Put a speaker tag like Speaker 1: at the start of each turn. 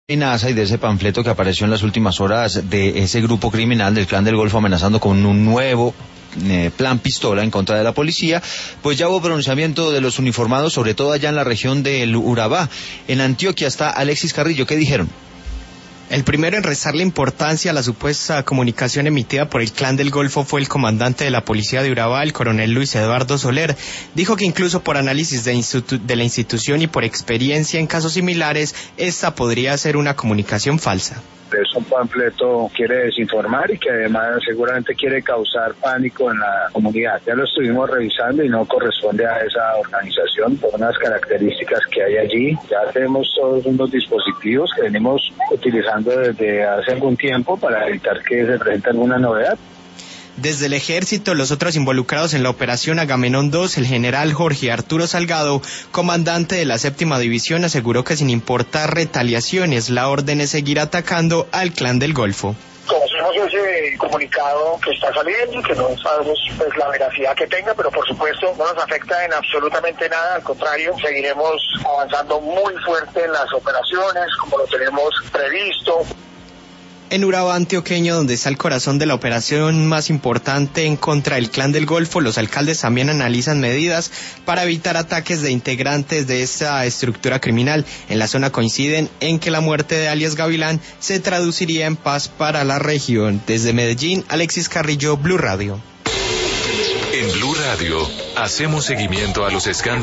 Speaker 1: amenaza y de ese panfleto que apareció en las últimas horas de ese grupo criminal del Clan del Golfo amenazando con un nuevo plan pistola en contra de la policía, pues ya hubo pronunciamiento de los uniformados, sobre todo allá en la región del Urabá. En Antioquia está Alexis Carrillo. ¿Qué dijeron?
Speaker 2: El primero en restarle importancia a la supuesta comunicación emitida por el Clan del Golfo fue el comandante de la policía de Urabá, el coronel Luis Eduardo Soler. Dijo que incluso por análisis de la institución y por experiencia en casos similares, esta podría ser una comunicación falsa.
Speaker 3: Es un panfleto que quiere desinformar y que además seguramente quiere causar pánico en la comunidad. Ya lo estuvimos revisando y no corresponde a esa organización por unas características que hay allí. Ya tenemos todos unos dispositivos que venimos utilizando desde hace algún tiempo para evitar que se presente alguna novedad.
Speaker 2: Desde el ejército, los otros involucrados en la operación Agamenón II, el general Jorge Arturo Salgado, comandante de la 7ª División, aseguró que sin importar retaliaciones, la orden es seguir atacando al Clan del Golfo.
Speaker 4: Conocemos ese comunicado que está saliendo, que no sabemos pues la veracidad que tenga, pero por supuesto no nos afecta en absolutamente nada, al contrario, seguiremos avanzando muy fuerte en las operaciones, como lo tenemos previsto.
Speaker 2: En Urabá antioqueño, donde está el corazón de la operación más importante en contra del Clan del Golfo, los alcaldes también analizan medidas para evitar ataques de integrantes de esta estructura criminal. En la zona coinciden en que la muerte de alias Gavilán se traduciría en paz para la región. Desde Medellín, Alexis Carrillo, Blue Radio.
Speaker 5: En Blue Radio hacemos seguimiento a los escándalos.